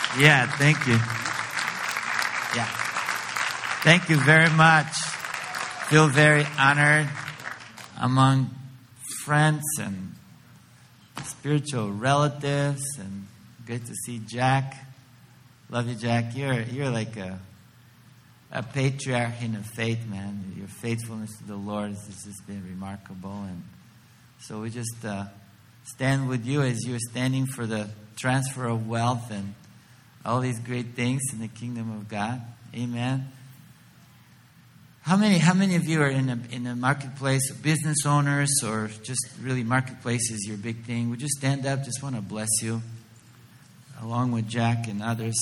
Yeah, thank you. Yeah. Thank you very much. Feel very honored among friends and spiritual relatives, and great to see Jack. Love you, Jack. You're like a patriarch in the faith, man. Your faithfulness to the Lord has just been remarkable, and so we just stand with you as you're standing for the transfer of wealth and all these great things in the kingdom of God. Amen. How many of you are in a marketplace, business owners, or just really marketplace is your big thing? Would you stand up? Just want to bless you, along with Jack and others.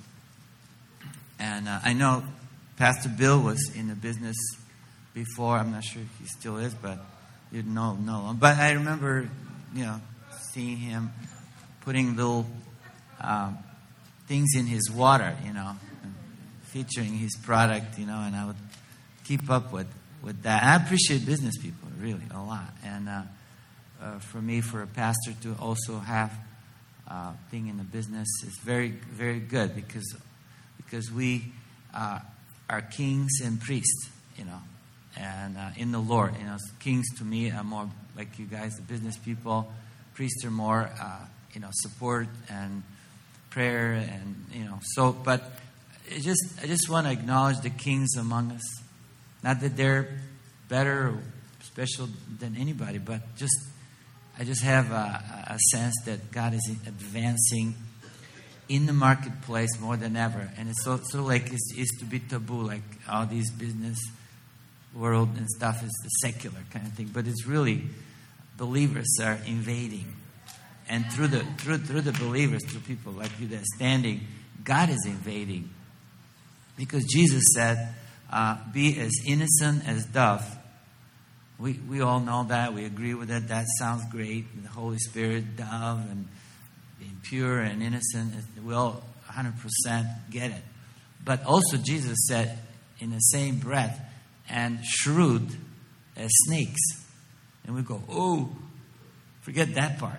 And I know Pastor Bill was in the business before. I'm not sure if he still is, but you know. But I remember, seeing him putting little things in his water, featuring his product, and I would keep up with that. And I appreciate business people, really, a lot. And for me, for a pastor to also have thing in the business is very, very good because we are kings and priests, and in the Lord. Kings to me are more like you guys, the business people. Priests are more, support and prayer, and So, but I just want to acknowledge the kings among us. Not that they're better or special than anybody, but I just have a sense that God is advancing in the marketplace more than ever, and it's so like it used to be taboo, like all these business world and stuff is the secular kind of thing, but it's really believers are invading. And through the believers, through people like you that are standing, God is invading. Because Jesus said, be as innocent as dove. We all know that. We agree with it. That sounds great. The Holy Spirit, dove, and being pure and innocent. We all 100% get it. But also Jesus said in the same breath, and shrewd as snakes. And we go, oh, forget that part.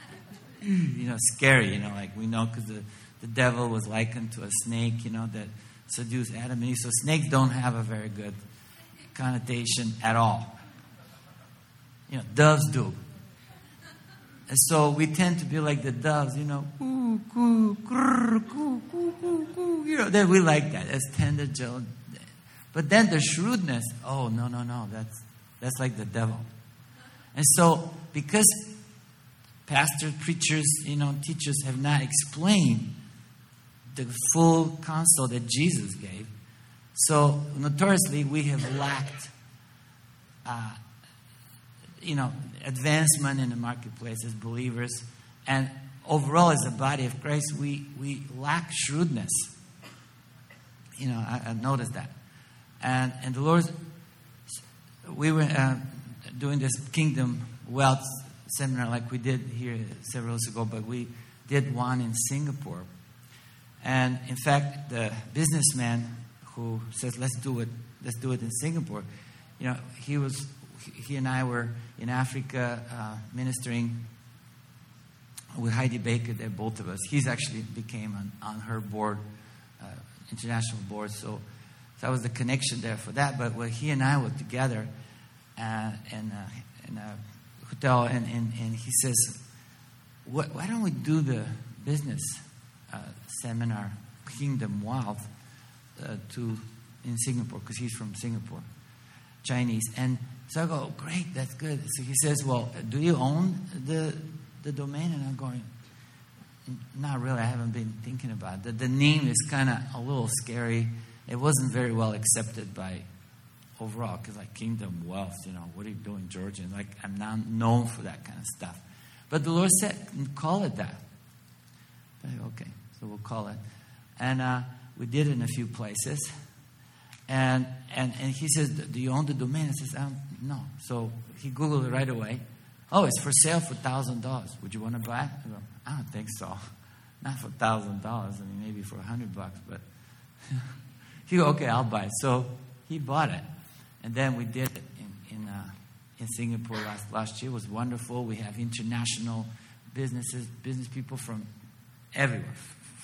Scary, like we know because the devil was likened to a snake, that seduced Adam and Eve. So snakes don't have a very good connotation at all. Doves do. And so we tend to be like the doves, coo, coo, grrr, coo, coo, coo, coo. That we like that. That's tender, gentle. But then the shrewdness, oh, no, that's like the devil. And so because pastors, preachers, teachers have not explained the full counsel that Jesus gave. So notoriously we have lacked, advancement in the marketplace as believers, and overall as a body of Christ, we lack shrewdness. I noticed that, and the Lord, we were doing this Kingdom Wealth seminar like we did here several years ago, but we did one in Singapore. And in fact, the businessman who says, let's do it in Singapore, he and I were in Africa ministering with Heidi Baker there, both of us. He's actually became on her board, international board, so that was the connection there for that. But when he and I were together in a hotel, and he says, why don't we do the business seminar, Kingdom Wealth, in Singapore, because he's from Singapore, Chinese. And so I go, great, that's good. So he says, well, do you own the domain? And I'm going, not really, I haven't been thinking about it. The name is kind of a little scary. It wasn't very well accepted by overall, because like Kingdom Wealth, what are you doing, Georgia? And like, I'm not known for that kind of stuff. But the Lord said, call it that. Okay, so we'll call it. And we did it in a few places. And he says, do you own the domain? I says, no. So he Googled it right away. Oh, it's for sale for $1,000. Would you want to buy it? I go, I don't think so. Not for $1,000. I mean, maybe for $100, but he go, okay, I'll buy it. So he bought it. And then we did it in Singapore last year. It was wonderful. We have international business people from everywhere,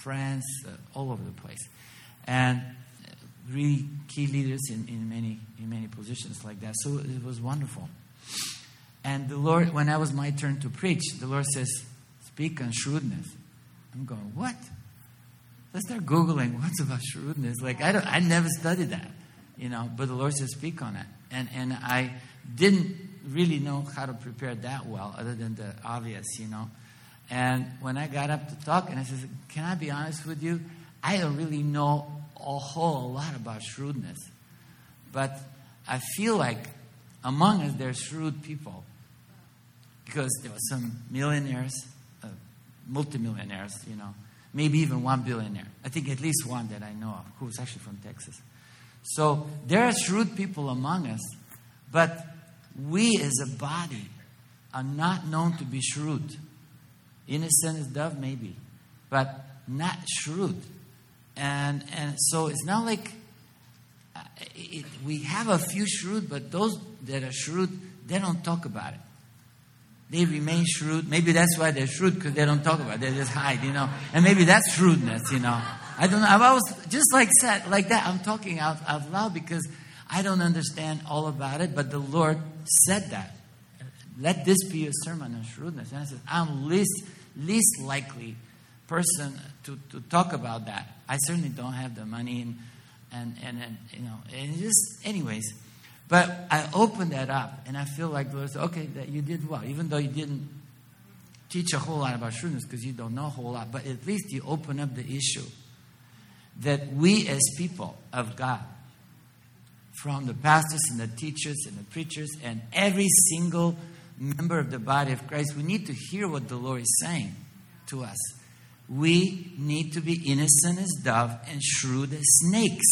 France, all over the place. And really key leaders in many positions like that. So it was wonderful. And the Lord, when it was my turn to preach, the Lord says, speak on shrewdness. I'm going, what? Let's start Googling what's about shrewdness. Like, I never studied that, but the Lord says, speak on it. And I didn't really know how to prepare that well, other than the obvious, And when I got up to talk, and I said, can I be honest with you? I don't really know a whole lot about shrewdness. But I feel like among us, there's shrewd people. Because there were some millionaires, multimillionaires, maybe even one billionaire. I think at least one that I know of, who was actually from Texas. So there are shrewd people among us, but we as a body are not known to be shrewd. Innocent as dove, maybe, but not shrewd. And so it's not like we have a few shrewd, but those that are shrewd, they don't talk about it. They remain shrewd. Maybe that's why they're shrewd, because they don't talk about it. They just hide, And maybe that's shrewdness, I don't know. I've always just like that. I'm talking out loud because I don't understand all about it, but the Lord said that. Let this be a sermon on shrewdness. And I said, I'm least likely person to talk about that. I certainly don't have the money and just anyways. But I opened that up, and I feel like the Lord said, okay, that you did well, even though you didn't teach a whole lot about shrewdness because you don't know a whole lot, but at least you open up the issue that we as people of God, from the pastors and the teachers and the preachers and every single member of the body of Christ, we need to hear what the Lord is saying to us. We need to be innocent as dove and shrewd as snakes.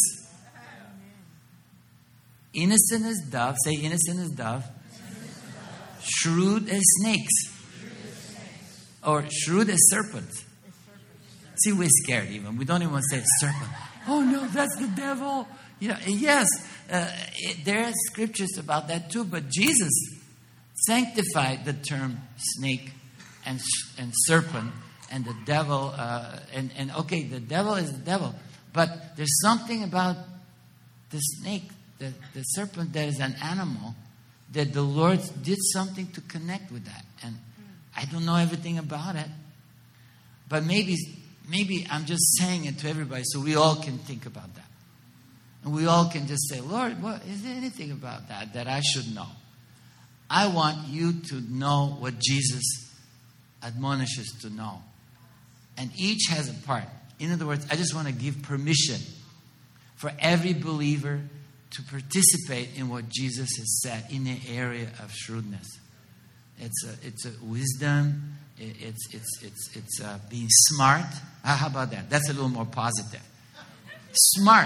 Innocent as dove, say innocent as dove. Shrewd as snakes. Or shrewd as serpents. See, we're scared even. We don't even want to say serpent. Oh no, that's the devil. Yes, there are scriptures about that too, but Jesus sanctified the term snake and serpent and the devil. And okay, the devil is the devil, but there's something about the snake, the serpent that is an animal, that the Lord did something to connect with that. And I don't know everything about it, but maybe I'm just saying it to everybody so we all can think about that. And we all can just say, Lord, what is there anything about that I should know? I want you to know what Jesus admonishes to know. And each has a part. In other words, I just want to give permission for every believer to participate in what Jesus has said in the area of shrewdness. It's a wisdom. It's being smart. How about that? That's a little more positive. Smart.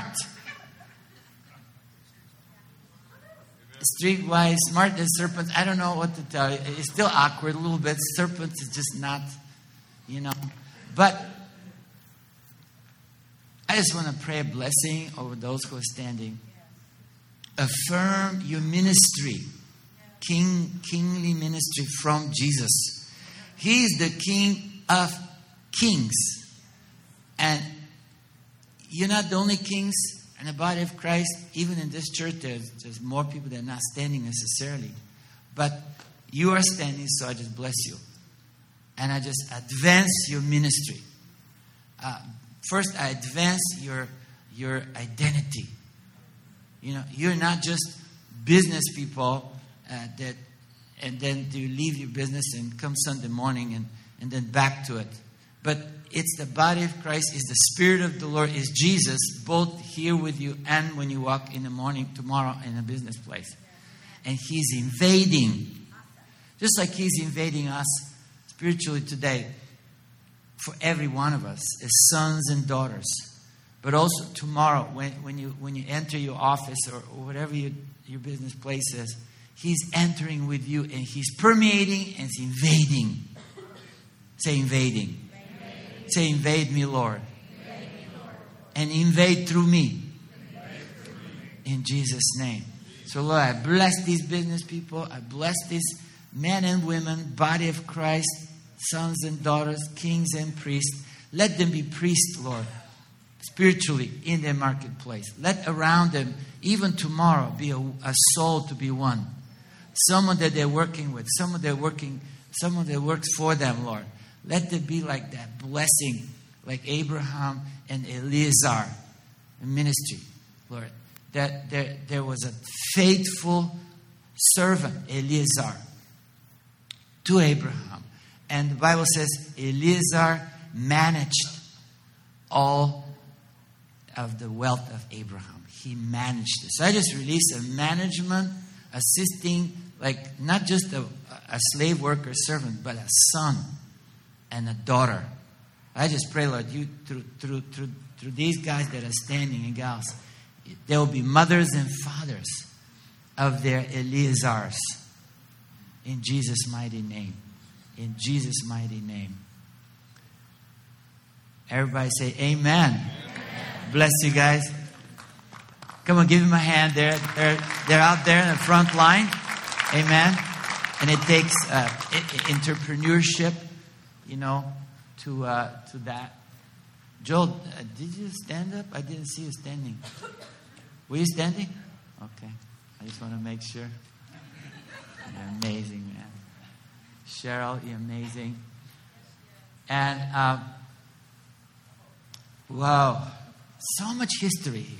Streetwise, smart as serpents. I don't know what to tell you. It's still awkward a little bit. Serpents is just not, But I just want to pray a blessing over those who are standing. Affirm your ministry. Kingly ministry from Jesus. He is the King of kings. And you're not the only kings in the body of Christ. Even in this church, there's more people that are not standing necessarily. But you are standing, so I just bless you. And I just advance your ministry. First, I advance your identity. You're not just business people and then you leave your business and come Sunday morning and then back to it. But it's the body of Christ, is the Spirit of the Lord, is Jesus, both here with you and when you walk in the morning tomorrow in a business place. And He's invading, just like He's invading us spiritually today, for every one of us as sons and daughters. But also tomorrow when you enter your office or whatever your business place is, He's entering with you and He's permeating and He's invading. Say invading. Say invade me, Lord. And invade through me. In Jesus' name. So Lord, I bless these business people. I bless these men and women, body of Christ, sons and daughters, kings and priests. Let them be priests, Lord, spiritually in their marketplace. Let around them, even tomorrow, be a soul to be won. Someone that they're working with, someone that works for them, Lord. Let there be like that blessing, like Abraham and Eliezer in ministry, Lord. That there was a faithful servant, Eliezer, to Abraham. And the Bible says Eliezer managed all of the wealth of Abraham. He managed it. So I just released a management, assisting, like not just a slave worker servant, but a son and a daughter. I just pray, Lord, you through these guys that are standing and gals, there will be mothers and fathers of their Eliezers. In Jesus' mighty name. In Jesus' mighty name. Everybody say amen. Amen. Bless you guys. Come on, give them a hand. They're out there in the front line. Amen. And it takes entrepreneurship, to that. Joel, did you stand up? I didn't see you standing. Were you standing? Okay. I just want to make sure. You're amazing, man. Cheryl, you're amazing. And, wow, so much history here.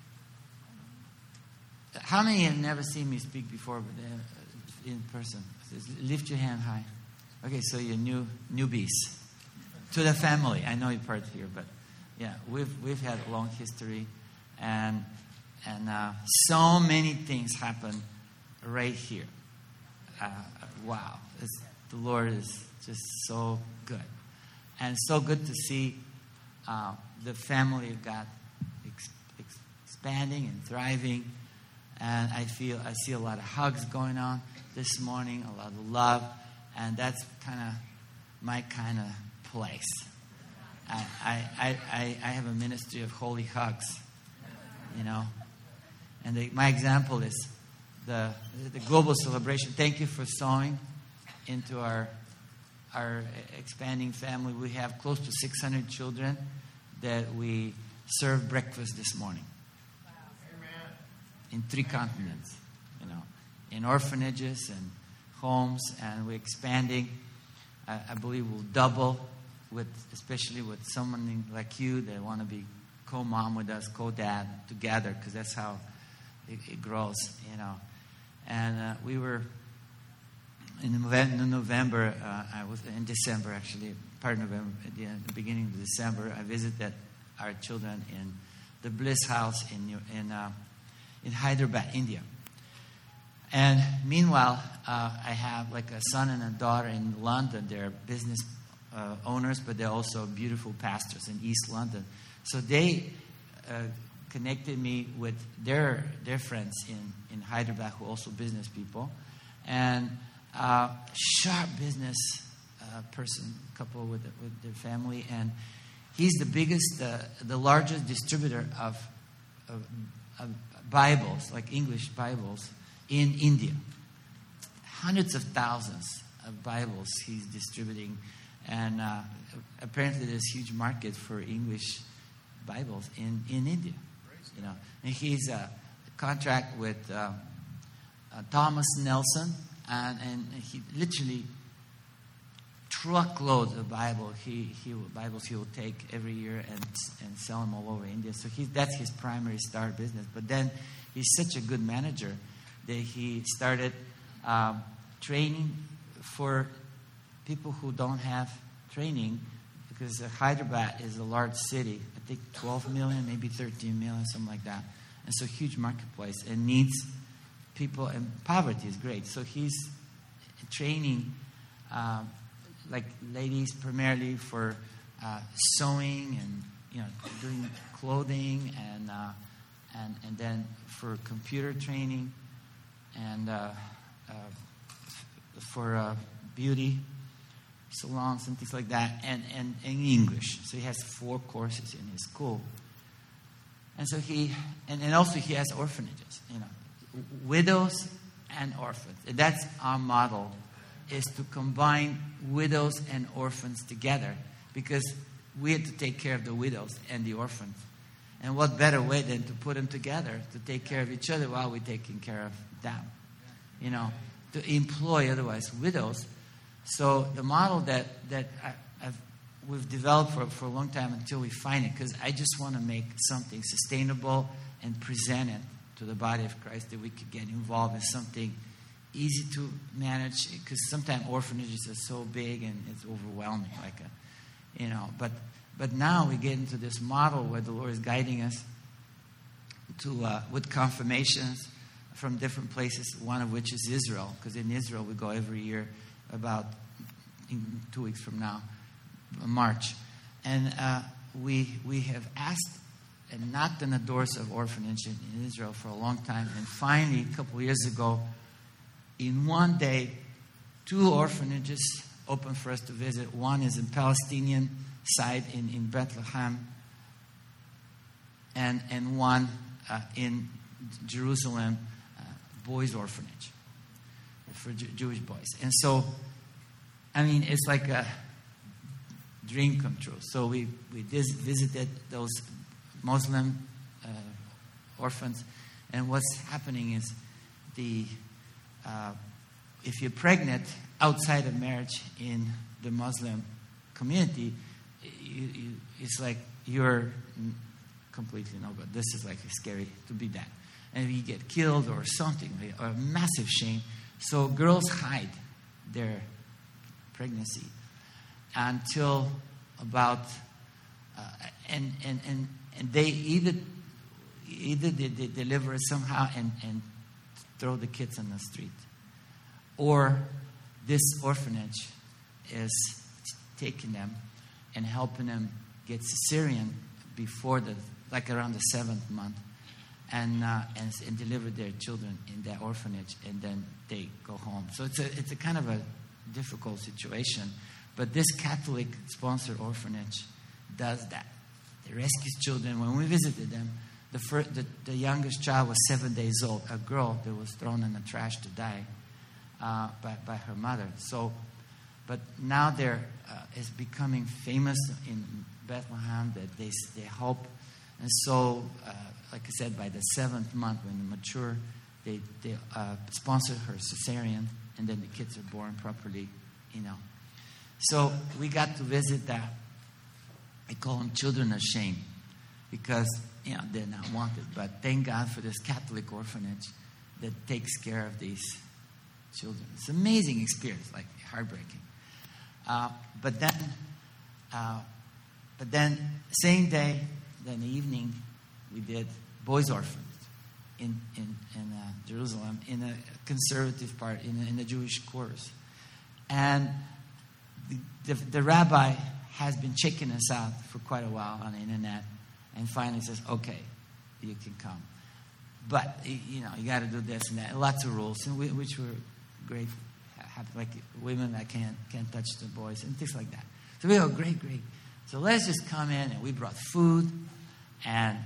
How many have never seen me speak before in person? Lift your hand high. Okay, so you're newbies to the family. I know you're part here, but yeah, we've had a long history, and so many things happen right here. Wow, the Lord is just so good, and so good to see the family of God expanding and thriving. And I see a lot of hugs going on this morning, a lot of love, and that's kind of my kind of place. I have a ministry of holy hugs, and my example is the global celebration. Thank you for sowing into our expanding family. We have close to 600 children that we serve breakfast this morning. In 3 continents, in orphanages and homes, and we're expanding. I believe we'll double, especially with someone like you that want to be co-mom with us, co-dad together, because that's how it grows, And we were in November. I was in December, actually, part of November, at the beginning of December. I visited our children in the Bliss House in Hyderabad, India. And meanwhile, I have like a son and a daughter in London. They're business owners, but they're also beautiful pastors in East London. So they connected me with their friends in Hyderabad, who are also business people, and sharp business person, couple with their family, and he's the largest distributor of Bibles, like English Bibles, in India. Hundreds of thousands of Bibles he's distributing, and apparently there's a huge market for English Bibles in India. And he's a contract with Thomas Nelson, and he literally truckloads of Bibles he will take every year and sell them all over India. So that's his primary star business. But then he's such a good manager that he started training for people who don't have training, because Hyderabad is a large city. I think 12 million, maybe 13 million, something like that. And so huge marketplace and needs people, and poverty is great. So he's training like ladies primarily for sewing and doing clothing, and then for computer training, and for beauty salons and things like that, and English. So he has 4 courses in his school. And so and also he has orphanages, widows and orphans. And that's our model, is to combine widows and orphans together, because we had to take care of the widows and the orphans. And what better way than to put them together to take care of each other while we're taking care of them? You know, to employ otherwise widows. So the model that we've developed for a long time until we find it, because I just want to make something sustainable and present it to the body of Christ that we could get involved in something easy to manage, because sometimes orphanages are so big and it's overwhelming, But now we get into this model where the Lord is guiding us to with confirmations from different places. One of which is Israel, because in Israel we go every year about in 2 weeks from now, March, and we have asked and knocked on the doors of orphanage in Israel for a long time, and finally a couple of years ago, in one day, 2 orphanages opened for us to visit. One is in Palestinian side in Bethlehem, and one in Jerusalem, boys' orphanage for Jewish boys. And so, I mean, it's like a dream come true. So we visited those Muslim orphans, and what's happening is if you're pregnant outside of marriage in the Muslim community, it's like you're completely no good. This is like scary to be that. And you get killed or something, or a massive shame. So girls hide their pregnancy until about, and they either they deliver it somehow and throw the kids on the street, or this orphanage is taking them and helping them get cesarean before around the 7th month, and deliver their children in that orphanage, and then they go home. So it's a kind of a difficult situation, but this Catholic sponsored orphanage does that. They rescue children. When we visited them, the youngest child was 7 days old, a girl that was thrown in the trash to die by her mother. So, but now is becoming famous in Bethlehem that they help, and so like I said, by the 7th month when they mature, they sponsor her cesarean, and then the kids are born properly, So we got to visit that. I call them children of shame, because they're not wanted. But thank God for this Catholic orphanage that takes care of these children. It's an amazing experience, like heartbreaking. But then same day, then the evening, we did boys' orphans in Jerusalem, in a conservative part, in the Jewish quarters. And the rabbi has been checking us out for quite a while on the internet, and finally says, okay, you can come. But, you got to do this and that. Lots of rules, which were great. Like women that can't touch the boys and things like that. So we go, great. So let's just come in, and we brought food, and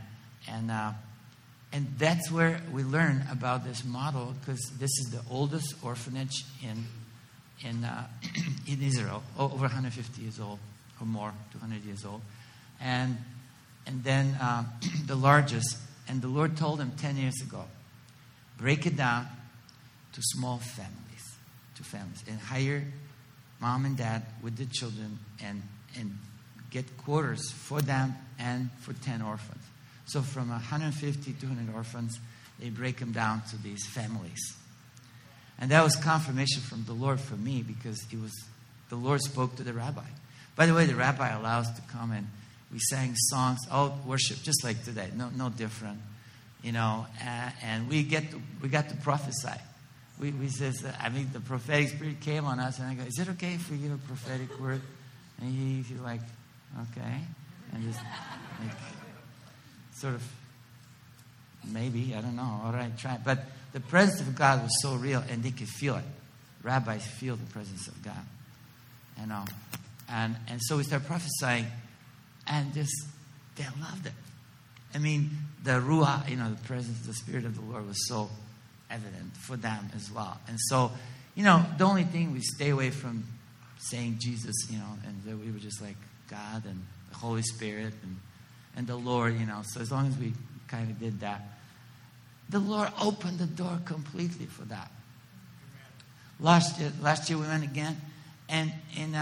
that's where we learn about this model, because this is the oldest orphanage in Israel, over 150 years old or more, 200 years old, and then the largest. And the Lord told him 10 years ago, break it down to small families, and hire mom and dad with the children, and get quarters for them and for 10 orphans. So from 150, 200 orphans, they break them down to these families. And that was confirmation from the Lord for me, because the Lord spoke to the rabbi. By the way, the rabbi allows us to come, and we sang songs, worship, just like today, no different, and we got to prophesy. We says, the prophetic spirit came on us, and I go, is it okay if we give a prophetic word? And he's like, okay, and just like, sort of, maybe, I don't know, all right, try. But the presence of God was so real, and they could feel it. Rabbis feel the presence of God, and so we start prophesying, and just they loved it. The ruah, the presence, the Spirit of the Lord was so evident for them as well. And so, the only thing we stay away from saying Jesus, and that we were just like God and the Holy Spirit and the Lord, So as long as we kind of did that, the Lord opened the door completely for that. Last year we went again, and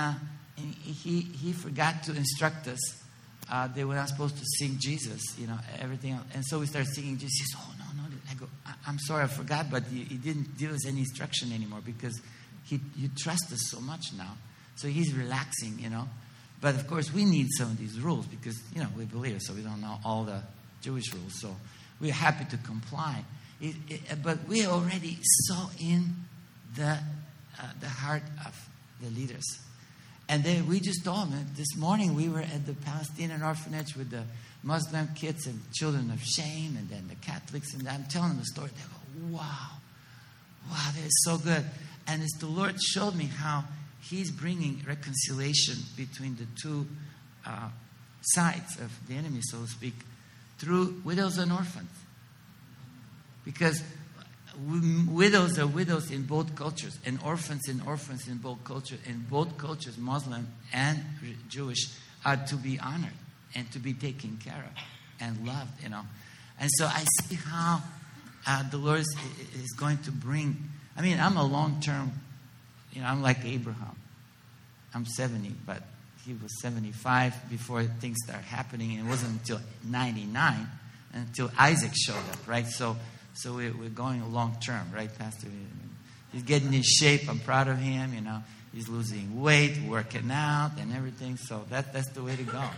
he forgot to instruct us. They were not supposed to sing Jesus, everything else. And so we started singing Jesus. He said, oh, no. I go, I'm sorry, I forgot, but he didn't give us any instruction anymore because you trust us so much now. So he's relaxing, But of course, we need some of these rules because, we believe, so we don't know all the Jewish rules. So we're happy to comply. But we already saw in the heart of the leaders. And then we just told them, this morning we were at the Palestinian orphanage with the Muslim kids and children of shame, and then the Catholics, and I'm telling them the story. They go, wow, that is so good. And as the Lord showed me how He's bringing reconciliation between the two sides of the enemy, so to speak, through widows and orphans. Because widows are widows in both cultures, and orphans in both cultures. In both cultures, Muslim and Jewish, are to be honored and to be taken care of and loved, And so I see how the Lord is going to bring. I mean, I'm a long-term, I'm like Abraham. I'm 70, but he was 75 before things started happening, and it wasn't until 99 until Isaac showed up, right? So we're going long term, right, Pastor? He's getting in shape. I'm proud of him. He's losing weight, working out, and everything. So that's the way to go.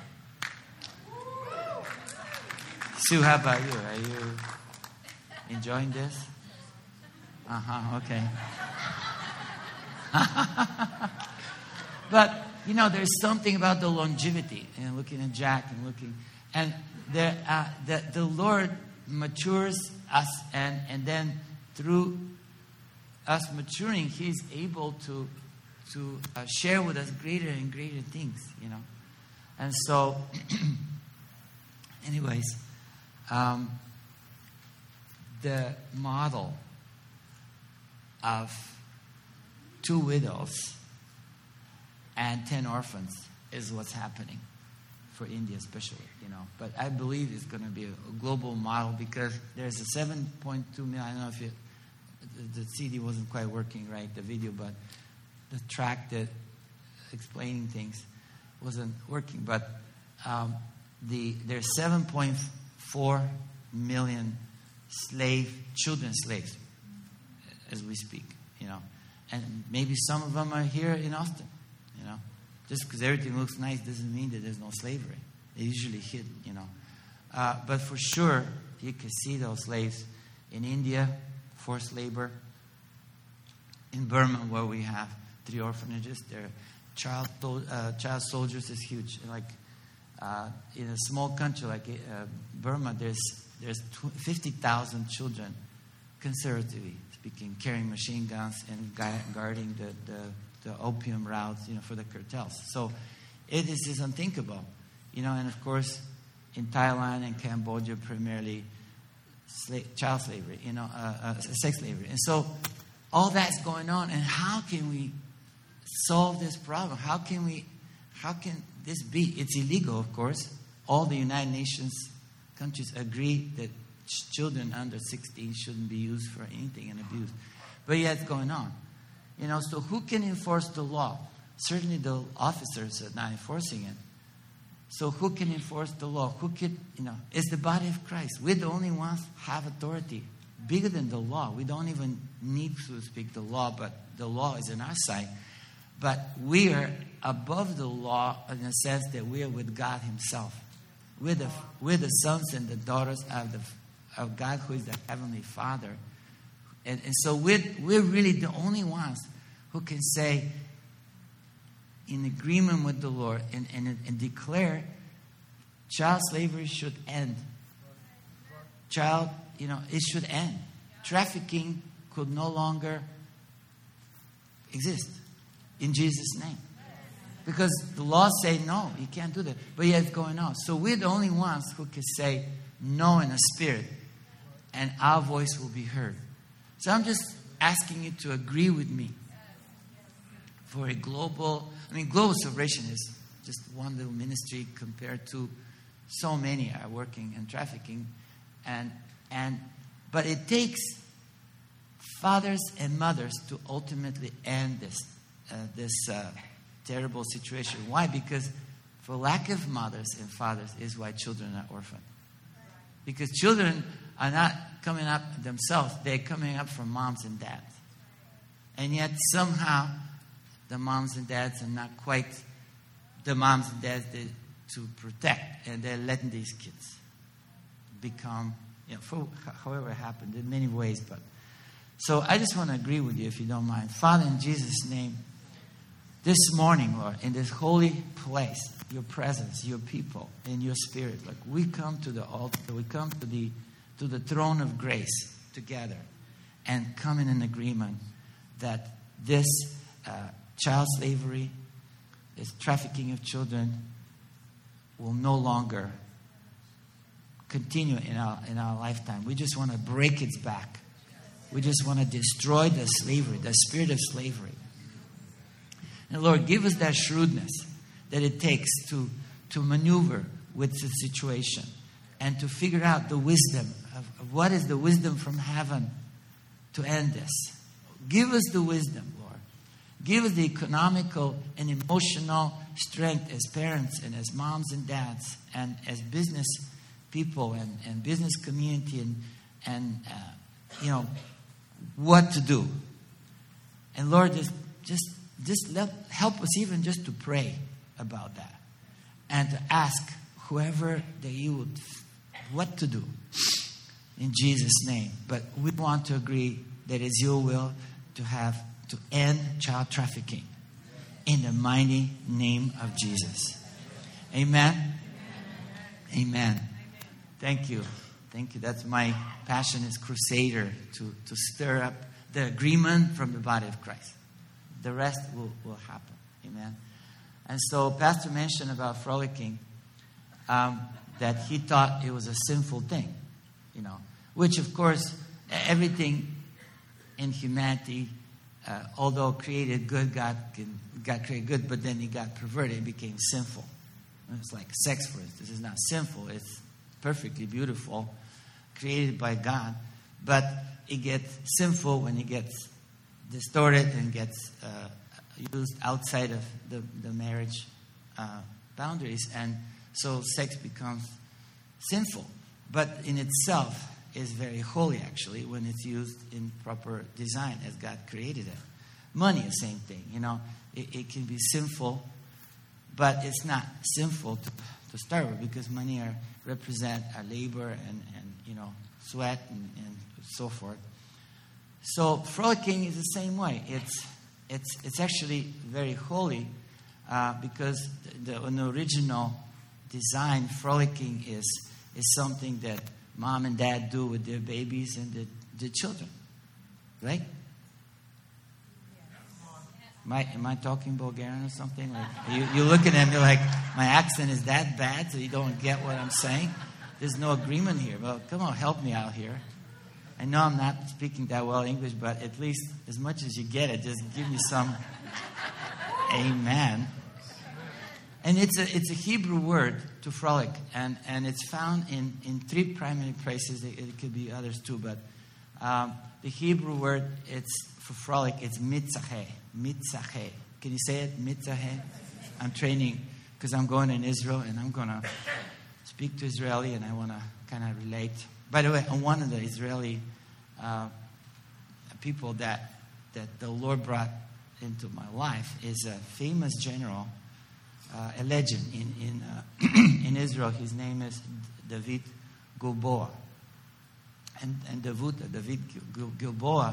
Sue, how about you? Are you enjoying this? Okay. But there's something about the longevity, and looking at Jack and the Lord matures us, and then through us maturing, He's able to share with us greater and greater things, And so, anyways, the model of 2 widows and 10 orphans is what's happening for India especially, But I believe it's going to be a global model because there's a 7.2 million. I don't know if the CD wasn't quite working right, the video, but the track that explaining things wasn't working. But there's 7.4 million children slaves as we speak, And maybe some of them are here in Austin, Just because everything looks nice doesn't mean that there's no slavery. They're usually hidden, But for sure, you can see those slaves in India, forced labor. In Burma, where we have 3 orphanages, their child soldiers is huge. Like in a small country like Burma, there's 50,000 children, conservatively speaking, carrying machine guns and guarding the opium routes, for the cartels. So it is just unthinkable, And of course, in Thailand and Cambodia, primarily child slavery, sex slavery. And so all that's going on. And how can we solve this problem? How can this be? It's illegal, of course. All the United Nations countries agree that children under 16 shouldn't be used for anything and abused. But yet it's going on. So who can enforce the law? Certainly the officers are not enforcing it. So who can enforce the law? Who can, it's the body of Christ. We're the only ones who have authority. Bigger than the law. We don't even need to speak the law, but the law is on our side. But we are above the law in the sense that we are with God Himself. We're the sons and the daughters of God, who is the Heavenly Father. And so we're really the only ones who can say, in agreement with the Lord, and declare child slavery should end. It should end. Trafficking could no longer exist in Jesus' name. Because the laws say no, you can't do that. But yet it's going on. So we're the only ones who can say no in a spirit, and our voice will be heard. So I'm just asking you to agree with me for a global celebration is just one little ministry compared to so many are working in trafficking. But it takes fathers and mothers to ultimately end this terrible situation. Why? Because for lack of mothers and fathers is why children are orphaned. Because children are not coming up themselves. They're coming up from moms and dads. And yet somehow the moms and dads are not quite the moms and dads to protect. And they're letting these kids become, for however it happened, in many ways. But so I just want to agree with you, if you don't mind. Father, in Jesus' name, this morning, Lord, in this holy place, your presence, your people, and your spirit, like we come to the altar, we come to the throne of grace together and come in an agreement that this child slavery, this trafficking of children will no longer continue in our lifetime. We just want to break its back. We just want to destroy the slavery, the spirit of slavery. And Lord, give us that shrewdness that it takes to maneuver with the situation and to figure out the wisdom of what is the wisdom from heaven to end this. Give us the wisdom, Lord. Give us the economical and emotional strength as parents and as moms and dads and as business people and business community and what to do. And Lord, just help us even just to pray about that and to ask whoever that you would what to do in Jesus' name. But we want to agree that it's your will to end child trafficking in the mighty name of Jesus. Amen. Amen. Thank you. Thank you. That's my passion as crusader, to stir up the agreement from the body of Christ. The rest will happen. Amen. And so Pastor mentioned about frolicking, that he thought it was a sinful thing, which of course everything in humanity, although created good, God created good, but then it got perverted and became sinful. It's like sex, for instance. It's not sinful. It's perfectly beautiful, created by God, but it gets sinful when it gets distorted and gets used outside of the marriage boundaries, and so sex becomes sinful. But in itself is very holy, actually, when it's used in proper design as God created it. Money, the same thing. It can be sinful, but it's not sinful to start with, because money represent our labor and sweat and so forth. So frolicking is the same way. It's actually very holy, because in the original design, frolicking is something that mom and dad do with their babies and the children, right? Am I talking Bulgarian or something? Like you look at him, you're like, my accent is that bad, so you don't get what I'm saying? There's no agreement here. Well, come on, help me out here. I know I'm not speaking that well English, but at least as much as you get it, just give me some amen. And it's a Hebrew word to frolic, and it's found in three primary places. It could be others too, but the Hebrew word for frolic, it's mitzahe. Mitzahe. Can you say it? Mitzahe. I'm training because I'm going in Israel, and I'm going to speak to Israeli, and I want to kind of relate. By the way, I'm one of the Israeli people that the Lord brought into my life is a famous general, a legend in Israel. His name is David Gilboa. And David Gilboa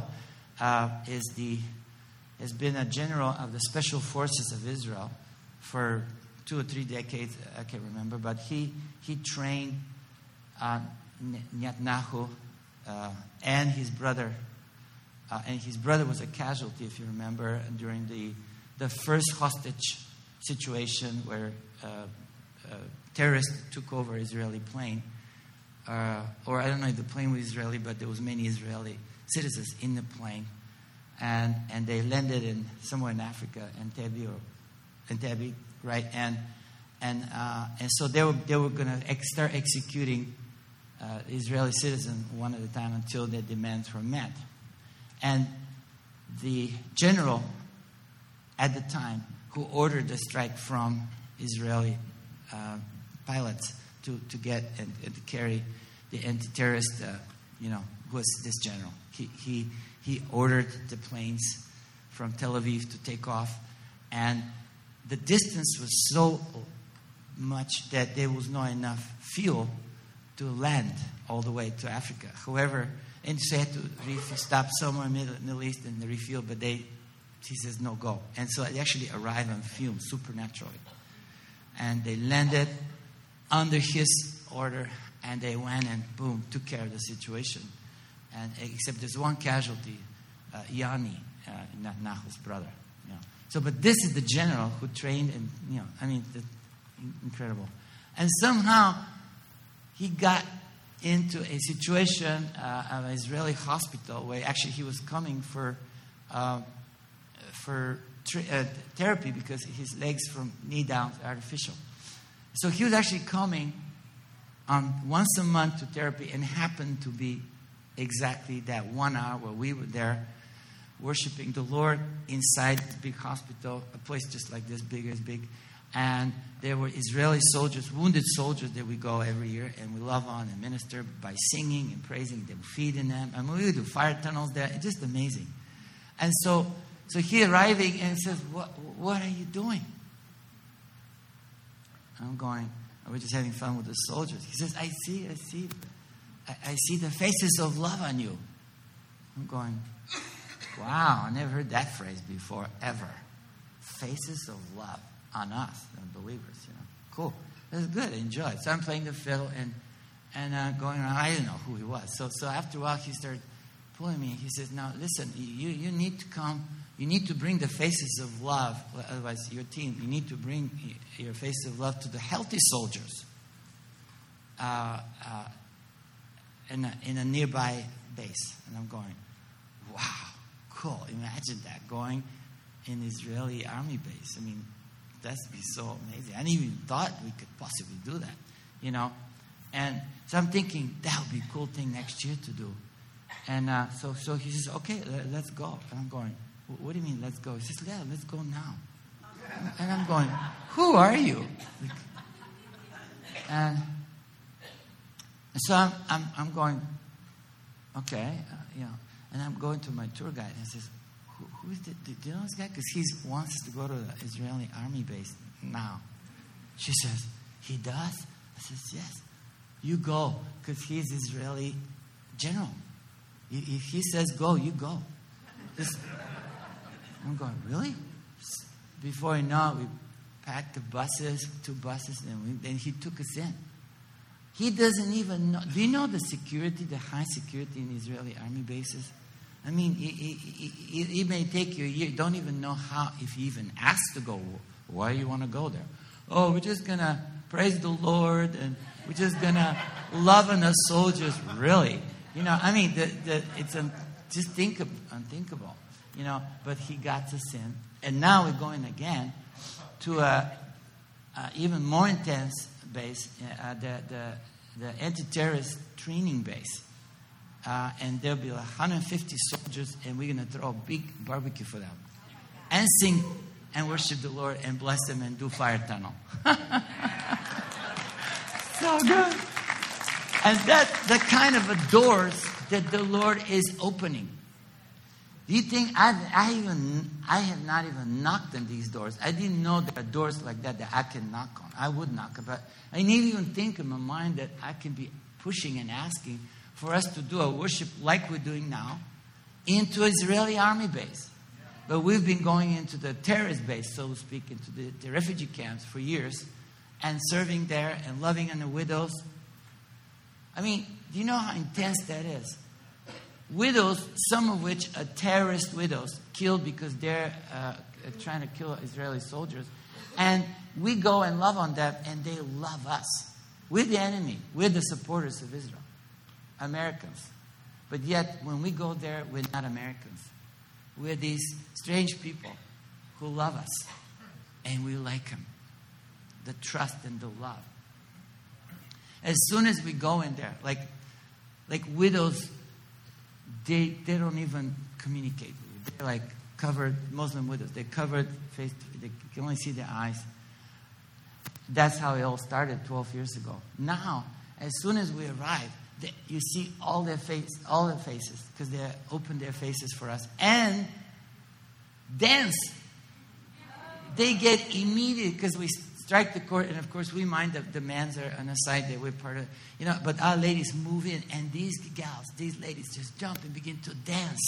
has been a general of the Special Forces of Israel for 2 or 3 decades, I can't remember, but he trained Netanyahu and his brother. And his brother was a casualty, if you remember, during the first hostage situation where terrorists took over an Israeli plane. Or I don't know if the plane was Israeli, but there was many Israeli citizens in the plane. and they landed in somewhere in Africa, Entebbe, right? And so they were going to start executing Israeli citizens one at a time until their demands were met. And the general at the time who ordered the strike from Israeli pilots to get and to carry the anti-terrorist, was this general. He ordered the planes from Tel Aviv to take off, and the distance was so much that there was not enough fuel to land all the way to Africa. However, and so they had to stop somewhere in the Middle East and refuel, but he says, no, go. And so they actually arrived on fumes supernaturally. And they landed under his order, and they went and, boom, took care of the situation. And except there's one casualty, Yanni, Nahul's brother. So, but this is the general who trained, and, incredible. And somehow he got into a situation of an Israeli hospital where actually he was coming for therapy because his legs from knee down are artificial. So he was actually coming once a month to therapy, and happened to be exactly that 1 hour where we were there worshiping the Lord inside the big hospital, a place just like this, big as big. And there were Israeli soldiers, wounded soldiers that we go every year, and we love on and minister by singing and praising them, feeding them. And we would do fire tunnels there. It's just amazing. And so he arriving and says, what are you doing? I'm going, we're just having fun with the soldiers. He says, I see the faces of love on you. I'm going, wow, I never heard that phrase before, ever. Faces of love on us, the believers, Cool. That's good. Enjoy. So I'm playing the fiddle and going around. I didn't know who he was. So after a while, he started pulling me. He says, now, listen, you need to come. You need to bring the faces of love. Otherwise, your team, you need to bring your faces of love to the healthy soldiers in a nearby base. And I'm going, wow, cool. Imagine that, going in Israeli army base. That'd be so amazing. I didn't even thought we could possibly do that, And so I'm thinking, that would be a cool thing next year to do. And so he says, okay, let's go. And I'm going, what do you mean, let's go? He says, yeah, let's go now. And I'm going, who are you? And so I'm going, okay, And I'm going to my tour guide, and he says, who is do you know this guy? Because he wants us to go to the Israeli army base now. She says, he does? I says, yes. You go, because he's Israeli general. If he says go, you go. I'm going, really? Before you know it, we packed the buses, 2 buses, and then he took us in. He doesn't even know. Do you know the security, the high security in Israeli army bases? It may take you a year. You don't even know how, if he even asks to go, why you want to go there? Oh, we're just going to praise the Lord, and we're just going to love on the soldiers. Really? It's just unthinkable. But he got us in. And now we're going again to a even more intense base, the anti-terrorist training base. And there'll be 150 soldiers, and we're going to throw a big barbecue for them. And sing and worship the Lord and bless them and do fire tunnel. So good. And that's the kind of doors that the Lord is opening. Do you think I have not even knocked on these doors? I didn't know there are doors like that I can knock on. I would knock, but I didn't even think in my mind that I can be pushing and asking for us to do a worship like we're doing now into Israeli army base. But we've been going into the terrorist base, so to speak, into the refugee camps for years and serving there and loving on the widows. Do you know how intense that is? Widows, some of which are terrorist widows, killed because they're trying to kill Israeli soldiers. And we go and love on them, and they love us. We're the enemy. We're the supporters of Israel. Americans. But yet, when we go there, we're not Americans. We're these strange people who love us. And we like them. The trust and the love. As soon as we go in there, like widows, they don't even communicate. They're like covered, Muslim widows. They're covered face. They can only see their eyes. That's how it all started 12 years ago. Now, as soon as we arrive, you see all their faces, because they open their faces for us and dance. They get immediate, because we strike the chord, and of course we mind that the mans are on the side that we're part of, but our ladies move in, and these gals, these ladies just jump and begin to dance.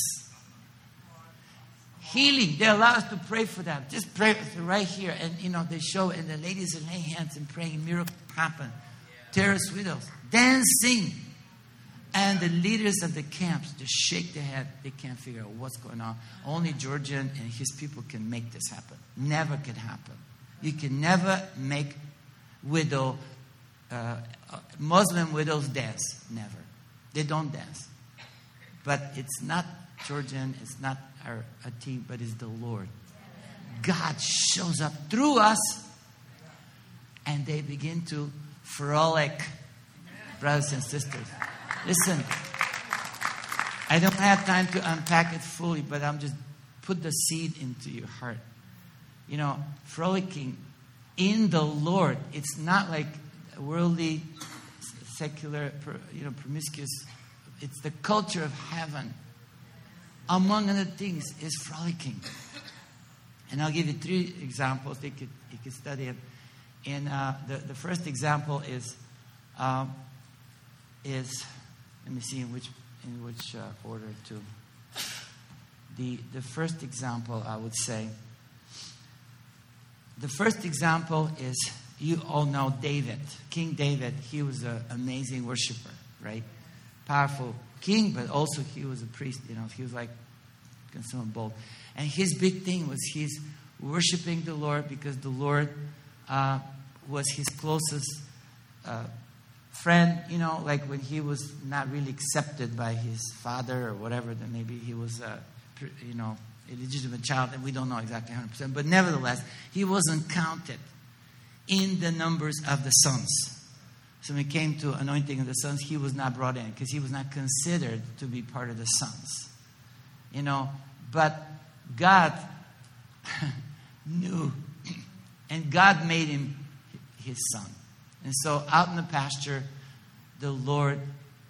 Healing, they allow us to pray for them. Just pray right here, and they show, and the ladies are laying hands and praying, miracles happen. Terrorist widows, dancing. And the leaders of the camps just shake their head. They can't figure out what's going on. Only Georgian and his people can make this happen. Never could happen. You can never make Muslim widows dance. Never. They don't dance. But it's not Georgian, it's not a team, but it's the Lord. God shows up through us, and they begin to frolic, brothers and sisters. Listen, I don't have time to unpack it fully, but I'm just put the seed into your heart. Frolicking in the Lord. It's not like worldly, secular, promiscuous. It's the culture of heaven. Among other things, is frolicking. And I'll give you 3 examples. You could study it. And the first example is let me see in which order to. The first example, I would say. The first example is, you all know David, King David. He was an amazing worshiper, right? Powerful king, but also he was a priest. He was like consumed bold. And his big thing was he's worshiping the Lord because the Lord was his closest friend. Like when he was not really accepted by his father or whatever, then maybe he was illegitimate child, and we don't know exactly 100%. But nevertheless, he wasn't counted in the numbers of the sons. So when it came to anointing of the sons, he was not brought in because he was not considered to be part of the sons. But God knew, and God made him his son. And so out in the pasture, the Lord,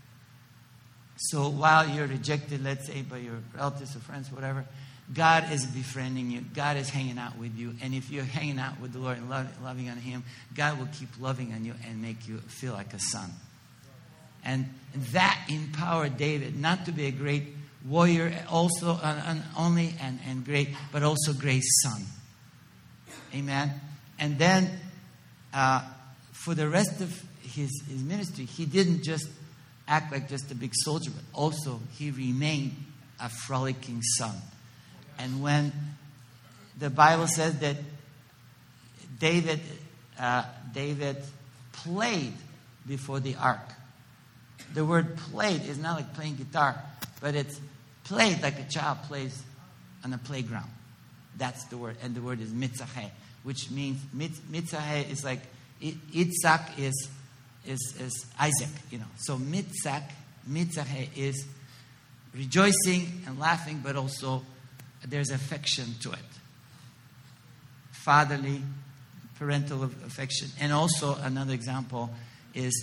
so while you're rejected, let's say, by your relatives or friends, whatever, God is befriending you. God is hanging out with you. And if you're hanging out with the Lord and loving on Him, God will keep loving on you and make you feel like a son. And that empowered David not to be a great warrior, also only and great, but also great son. Amen. And then for the rest of his ministry, he didn't just act like just a big soldier, but also he remained a frolicking son. And when the Bible says that David played before the ark. The word played is not like playing guitar, but it's played like a child plays on a playground. That's the word. And the word is mitzaheh, which means mitzaheh is like Itzhak is Isaac, So mitzaheh is rejoicing and laughing, but also there's affection to it. Fatherly, parental affection. And also another example is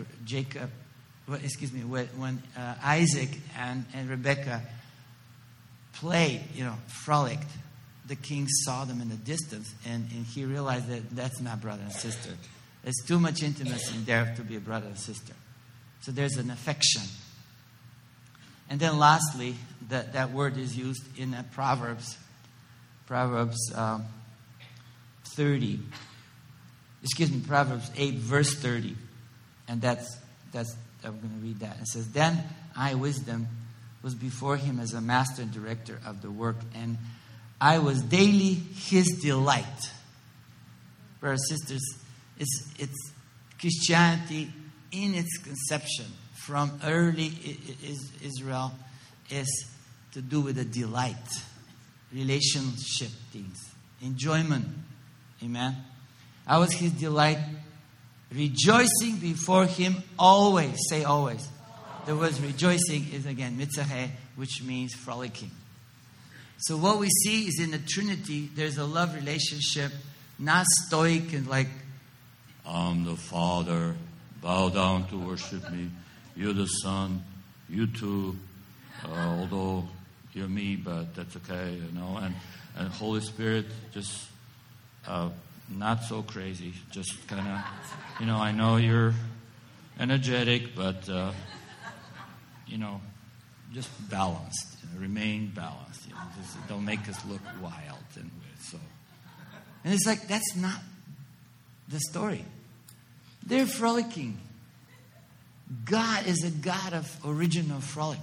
when Isaac and Rebekah played, frolicked. The king saw them in the distance, and he realized that that's not brother and sister. There's too much intimacy there to be a brother and sister. So there's an affection. And then lastly, that word is used in Proverbs 8, verse 30. And I'm going to read that. It says, "Then I, wisdom, was before him as a master and director of the work, and I was daily his delight." Brothers and sisters, it's Christianity in its conception from early Israel is to do with a delight. relationship things. Enjoyment. Amen. I was his delight. Rejoicing before him always. Say always. The word rejoicing is again mitzahe, which means frolicking. So what we see is in the Trinity, there's a love relationship, not stoic and like, I'm the Father, bow down to worship me. You're the Son, you too, although you're me, but that's okay, you know. And Holy Spirit, just not so crazy, just kind of, you know, I know you're energetic, but, you know, just balanced, you know, remain balanced. You know, just don't make us look wild and weird. So, and it's like, that's not the story. They're frolicking. God is a God of original frolic.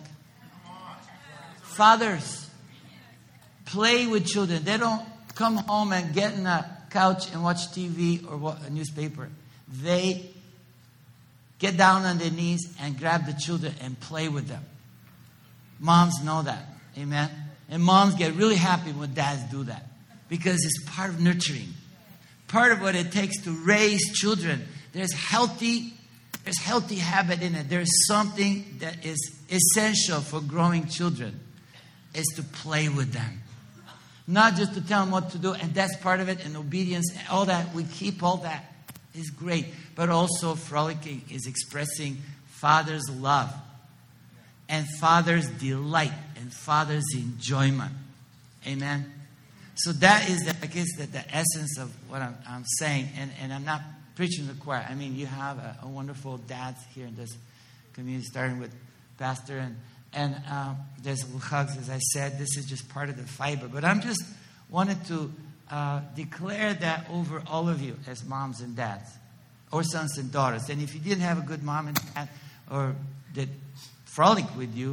Fathers play with children. They don't come home and get in a couch and watch TV or a newspaper. They get down on their knees and grab the children and play with them. Moms know that. Amen. And moms get really happy when dads do that, because it's part of nurturing. Part of what it takes to raise children. There's healthy habit in it. There's something that is essential for growing children, is to play with them. Not just to tell them what to do, and that's part of it, and obedience, and all that. We keep all that. Is great. But also frolicking is expressing Father's love and Father's delight and Father's enjoyment. Amen. So that is, I guess, the essence of what I'm saying. And I'm not preaching to the choir. I mean, you have a wonderful dads here in this community, starting with Pastor. And there's little hugs, as I said. This is just part of the fiber. But I'm just wanted to declare that over all of you as moms and dads, or sons and daughters. And if you didn't have a good mom and dad, or that frolic with you,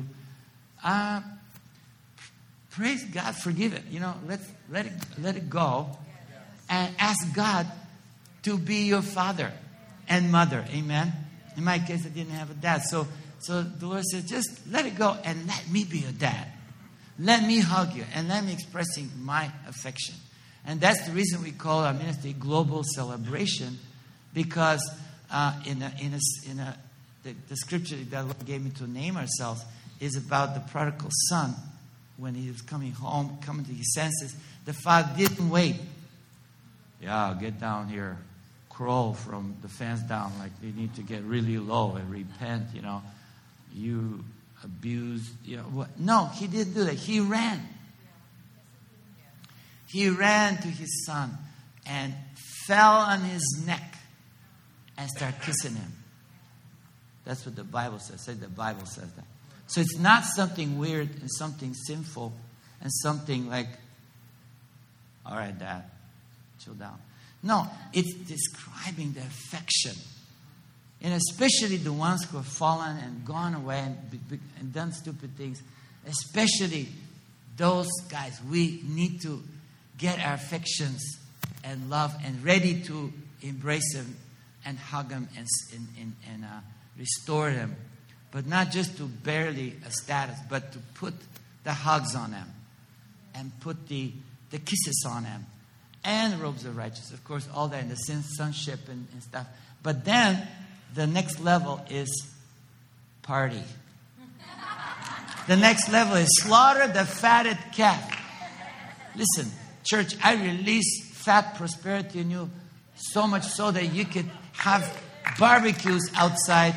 praise God, forgive it. You know, let it go, and ask God to be your father and mother. Amen. In my case, I didn't have a dad, so the Lord says, just let it go and let me be your dad. Let me hug you and let me expressing my affection. And that's the reason we call our ministry Global Celebration, because the scripture that the Lord gave me to name ourselves is about the prodigal son. When he was coming home, coming to his senses, the father didn't wait. Yeah, get down here, crawl from the fence down, like you need to get really low and repent, you know. You abused, you know. What? No, he didn't do that. He ran. He ran to his son and fell on his neck and started kissing him. That's what the Bible says. Say the Bible says that. So it's not something weird and something sinful and something like, all right, Dad, chill down. No, it's describing the affection. And especially the ones who have fallen and gone away and done stupid things. Especially those guys. We need to get our affections and love and ready to embrace them and hug them and restore them. But not just to barely a status, but to put the hugs on them and put the kisses on them and robes of righteousness. Of course, all that in the sonship and stuff. But then the next level is party. The next level is slaughter the fatted calf. Listen, church, I release fat prosperity in you, so much so that you could have barbecues outside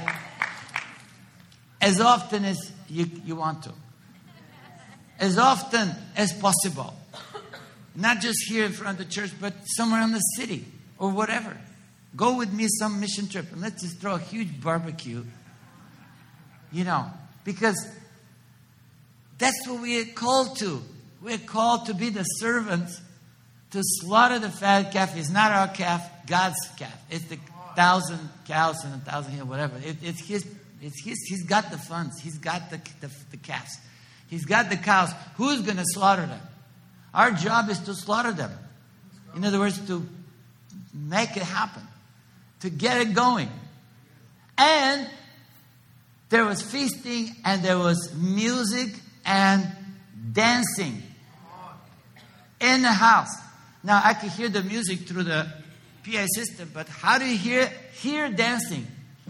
as often as you want to. As often as possible. Not just here in front of the church, but somewhere in the city or whatever. Go with me some mission trip and let's just throw a huge barbecue. You know, because that's what we are called to. We're called to be the servants, to slaughter the fat calf. It's not our calf, God's calf. It's the 1,000 cows and 1,000 hills, whatever. It's his. He's got the funds. He's got the calves. He's got the cows. Who's going to slaughter them? Our job is to slaughter them. In other words, to make it happen. To get it going. And there was feasting and there was music and dancing. in the house. Now, I can hear the music through the PA system, but how do you hear dancing?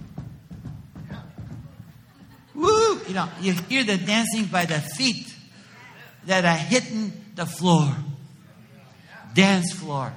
Woo! You hear the dancing by the feet that are hitting the floor. Dance floor.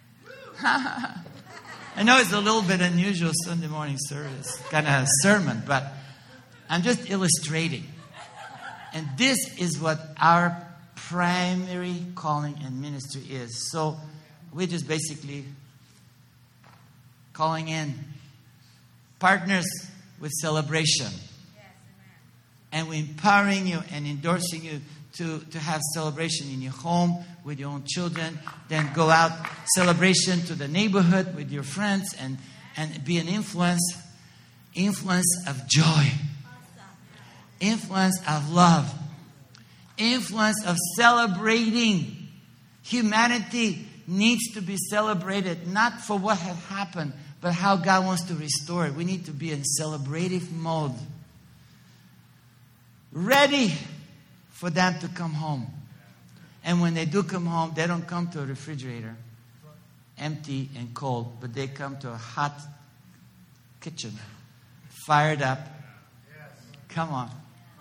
I know it's a little bit unusual Sunday morning service, kind of a sermon, but I'm just illustrating. And this is what our primary calling and ministry is. So we're just basically calling in partners with celebration. And we're empowering you and endorsing you to have celebration in your home with your own children. Then go out, celebration to the neighborhood with your friends and be an influence of joy, influence of love, influence of celebrating. Humanity needs to be celebrated, not for what has happened, but how God wants to restore it. We need to be in celebrative mode, ready for them to come home. And when they do come home, they don't come to a refrigerator, empty and cold, but they come to a hot kitchen, fired up. Come on.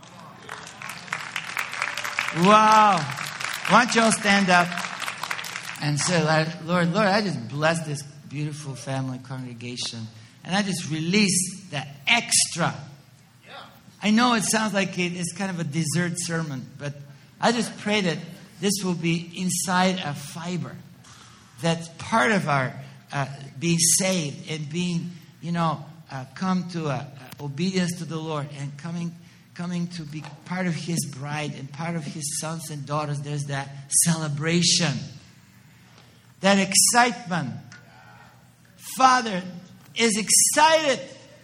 Wow. Why don't you all stand up and say, Lord, I just bless this beautiful family congregation. And I just release that extra. I know it sounds like it's kind of a dessert sermon, but I just pray that this will be inside a fiber. That's part of our being saved and being, come to obedience to the Lord and coming to be part of His bride and part of His sons and daughters. There's that celebration, that excitement. Father is excited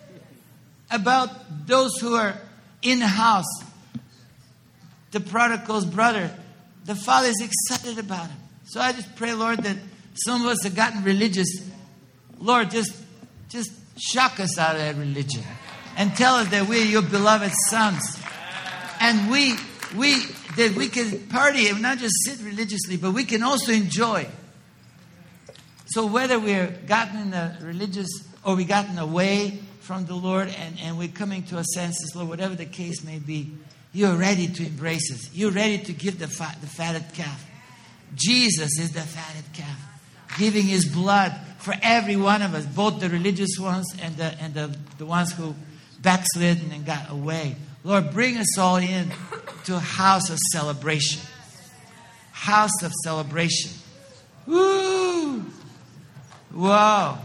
about those who are in the house. The prodigal's brother, the father is excited about him. So I just pray, Lord, that some of us have gotten religious. Lord, just shock us out of that religion and tell us that we're your beloved sons. And that we can party and not just sit religiously, but we can also enjoy. So whether we're gotten in the religious or we gotten away from the Lord and we're coming to a senses, Lord, whatever the case may be, you're ready to embrace us. You're ready to give the fatted calf. Jesus is the fatted calf, giving His blood for every one of us, both the religious ones and the ones who backslid and got away. Lord, bring us all in to a house of celebration. House of celebration. Woo! Wow.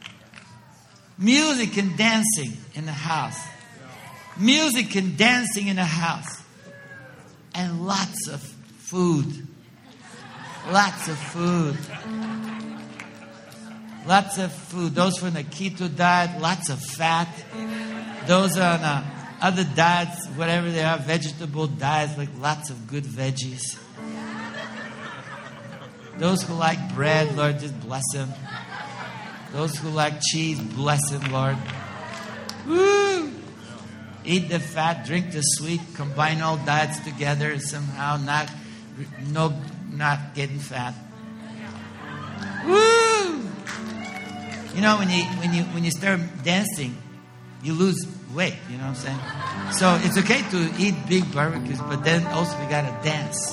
Music and dancing in the house. Music and dancing in the house. And lots of food. Lots of food. Lots of food. Those from the keto diet, lots of fat. Those on other diets, whatever they are, vegetable diets, like lots of good veggies. Those who like bread, Lord, just bless them. Those who like cheese, bless them, Lord. Woo! Eat the fat, drink the sweet, combine all diets together and somehow not getting fat. Woo! When you start dancing, you lose weight, you know what I'm saying? So it's okay to eat big barbecues, but then also we gotta dance.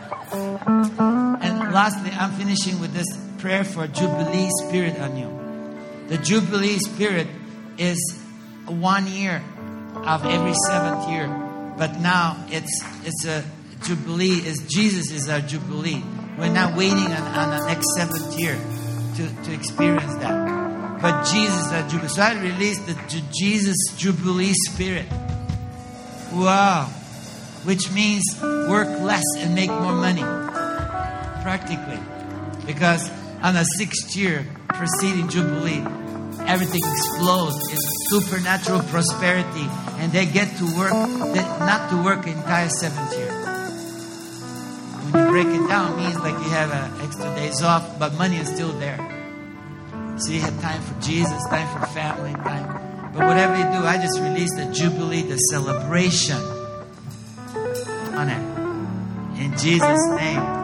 And lastly, I'm finishing with this prayer for Jubilee Spirit on you. The Jubilee Spirit is 1 year of every 7th year. But now it's a Jubilee. Jesus is our Jubilee. We're not waiting on the next 7th year to experience that. But Jesus is our Jubilee. So I released the Jesus Jubilee Spirit. Wow. Which means work less and make more money. Practically. Because on the 6th year preceding Jubilee, everything explodes. It's supernatural prosperity. And they get to work, not to work the entire 7th year. When you break it down, it means like you have extra days off, but money is still there. So you have time for Jesus, time for family, time. But whatever you do, I just release the Jubilee, the celebration on it. In Jesus' name.